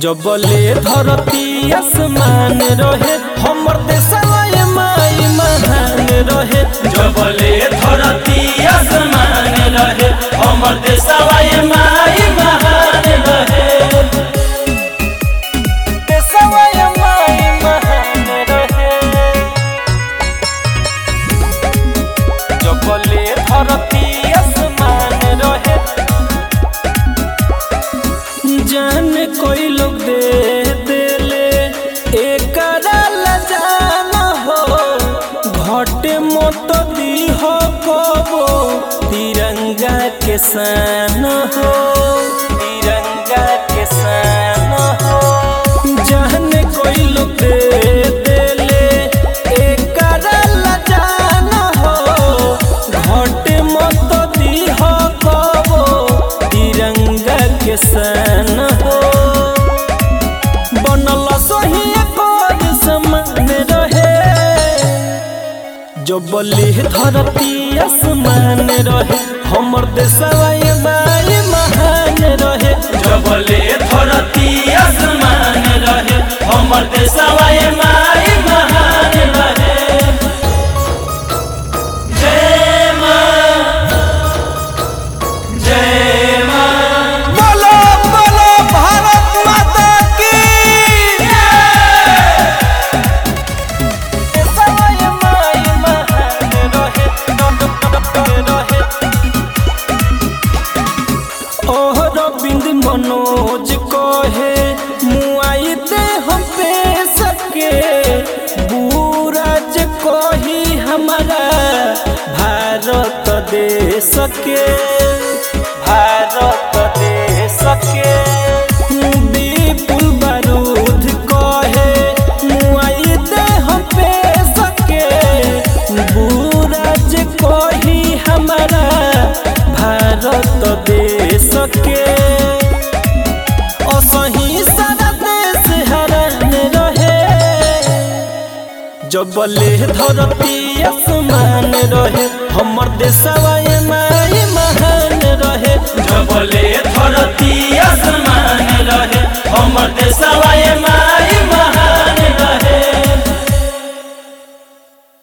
जबले धरती आसमान रहे हमर देशवा माई महान रहे। जबले धरती आसमान रहे हमर देशवा माई महान रहे। देशवा माई महान रहे। जबले धरती आसमान रहे जान कोई लोग दे देले एकरा लजाना हो घटे मत दी हो कबो तिरंगा के सान हो तिरंगा के सान हो। जान कोई लोग दे देले एकरा लजाना हो घटे मत दी हो कबो तिरंगा के सान हो। बनल सही पर समान रहे जबले धरती आसमान रहे हमर देशवा माई महान रहे। जबले धरती आसमान रहे हमर देशवा माई महान रहे। जय मां जय मां। बोलो बोलो भारत माता की। देशवा माई महान रहे। ओह रविंद मनोज कहे मुआई दे हम पे सके बुराज कही हमारा भारत दे सके भारत दे सके। विपुल बारूद कहे मुआई दे हम पे सके बुराज कही हमारा भारत दे सके। असही सारा देश हरान रहे जबले धरती आसमान रहे हमर देशवा